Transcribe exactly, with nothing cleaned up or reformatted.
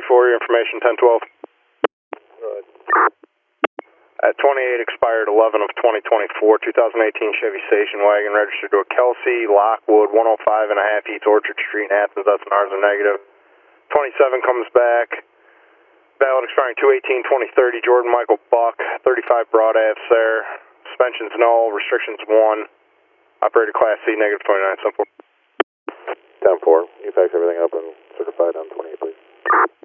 four, your information, ten twelve. At twenty-eight, expired eleven of twenty twenty-four, two thousand eighteen Chevy station wagon, registered to a Kelsey Lockwood, one oh five and a half East Orchard Street in Athens. That's an ours are negative. twenty-seven comes back. Valid expiring two eighteen twenty thirty, Jordan Michael Buck, thirty-five Broad Ave, Sayre. Suspensions null, restrictions one. Operator Class C, negative twenty-nine, ten four. ten four, you fax everything up and certified on twenty-eight, please.